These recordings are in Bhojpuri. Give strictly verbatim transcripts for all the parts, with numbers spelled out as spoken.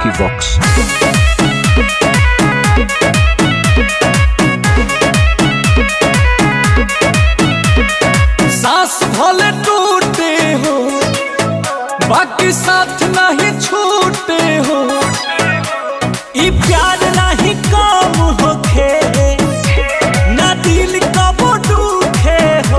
Lucky Vox. सांस भले टूटे हो बाकी साथ नहीं छूटे हो, ई प्यार नहीं कम होखे ना दिल कबो दुखे हो।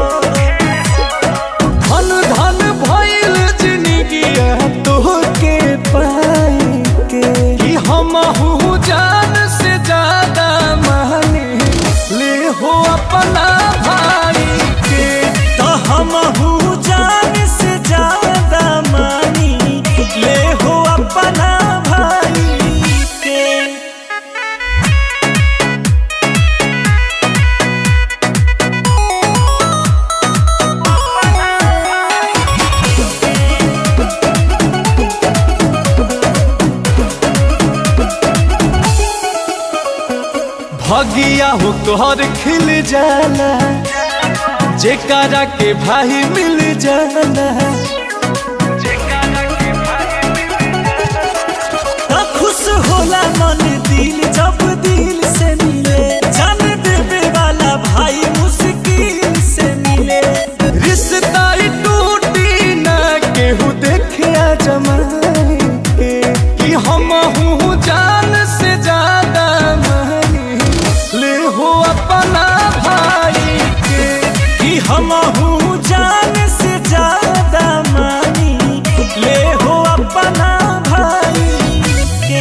धन धन भइल जिंदगिया तोहके पाई के, कि हमहू जान से ज्यादा माने ले हो अपना भाई के। तो हमहू जान से ज्यादा मानी ले हो अपना भाई के। भगिया हो तोहर खिल जाला जेकरा के भाई मिल जाला, तो खुश होला मन दिल जब दिल से मिले। जान देवे वाला भाई मुश्किल से मिले। रिश्ता टूटी ना केहू देखे जमाई के, कि हमहू जान से ज्यादा मानी ले हो अपना भाई के। कि हमहू जान से ज्यादा मानी ले हो अपना भाई के।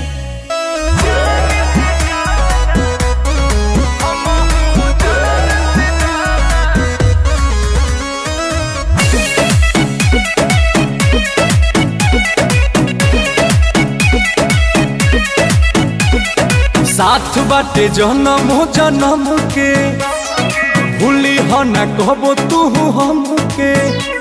साथ बाटे जन्म जन्म के, भूली हो न कहबो तू हमके।